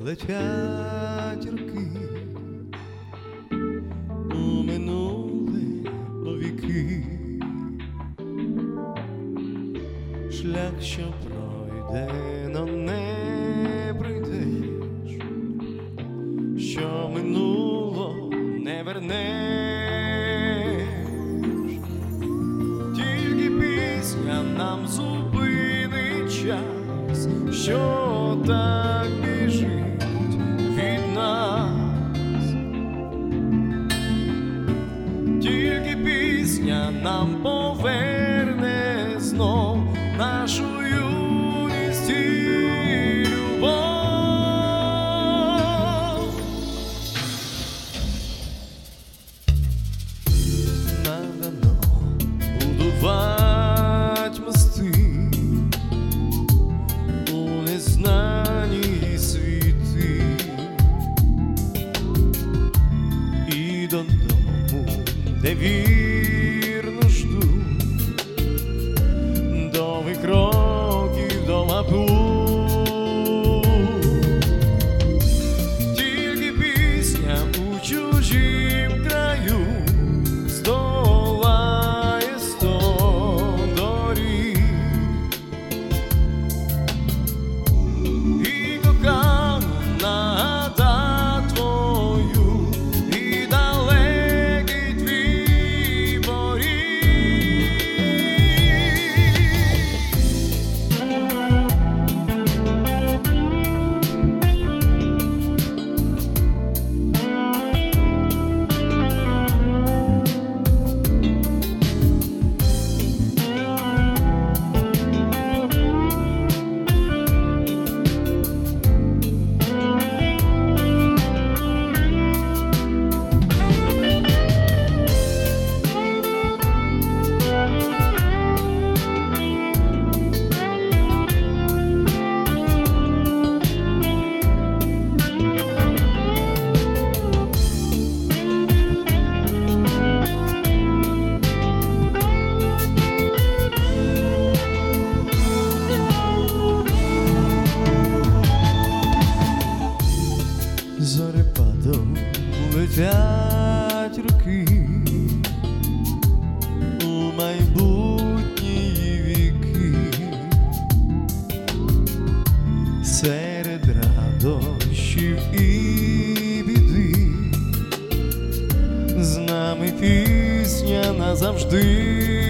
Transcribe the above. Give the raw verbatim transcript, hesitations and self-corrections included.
летять роки у минуле віки. Шлях, що пройде, но не прийдеш, що минуло не вернеш. Тільки пісня нам зупинить час, що так біжить від нас. Тільки пісня нам поверне знов нашу юність і любов. Надано будувати мости у незнані світи, і додому, де вірно жду, довгих кроків до лапу. Тільки пісня у чужім краю здолає сто доріг. І кохану нагада твою, і далекий твій поріг. Зорепадом летять роки у майбутні віки. Серед радощів і біди з нами пісня назавжди.